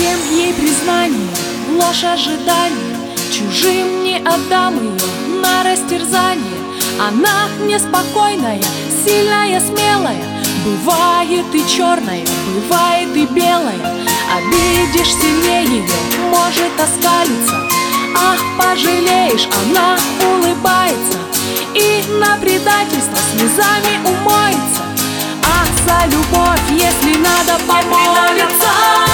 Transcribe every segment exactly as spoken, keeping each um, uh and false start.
Зачем ей признание, ложь ожидания? Чужим не отдам ее на растерзание. Она неспокойная, сильная, смелая. Бывает и черная, бывает и белая. Обидишь сильнее ее, может оскалиться. Ах, пожалеешь, она улыбается и на предательство слезами умоется. А за любовь, если надо, помолится.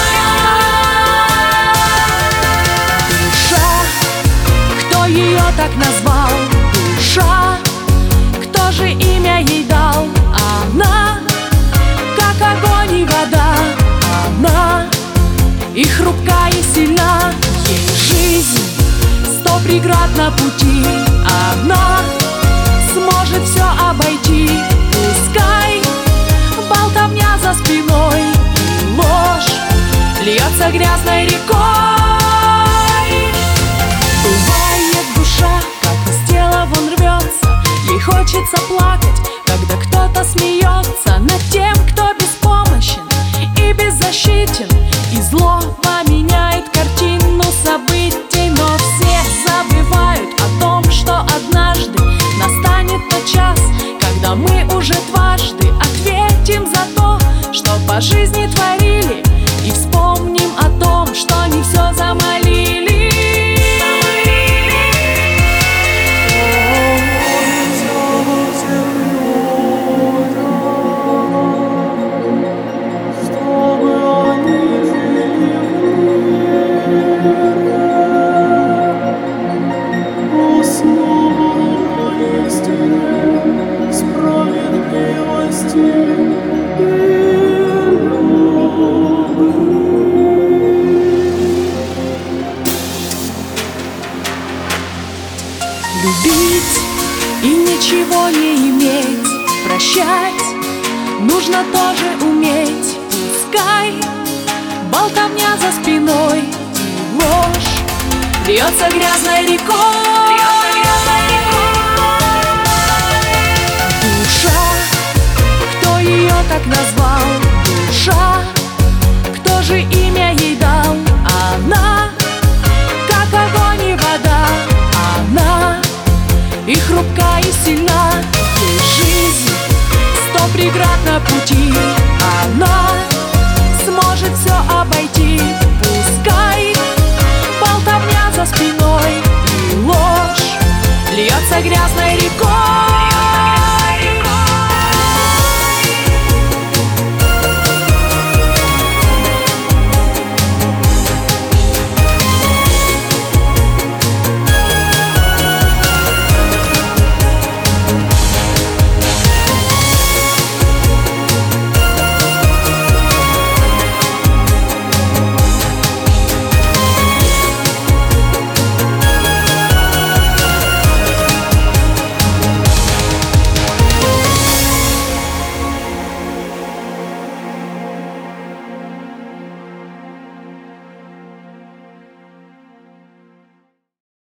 Душа, кто ее так назвал? Душа, кто же имя ей дал? Она, как огонь и вода. Она и хрупка, и сильна. Ей жизнь сто преград на пути. Она сможет все обойти. Пускай болтовня за спиной и ложь льется грязной рекой. Бывает душа, как из тела вон рвется. Ей хочется плакать, когда кто-то смеется над тем, кто беспомощен и беззащитен. И злоба меняет картину событий, но все забывают о том, что однажды настанет тот час, когда мы уже дважды ответим за то, что по жизни творили, и вспомним о том, что не все замолили. Любить и ничего не иметь, прощать нужно тоже уметь. Пускай болтовня за спиной и ложь льется грязной рекой. Душа, кто ее так назвал? Душа, кто же имя ей дал? Она, как огонь и вода. Она и хрупка, и сильна. Ей жизнь сто преград на пути. Она сможет все обойти.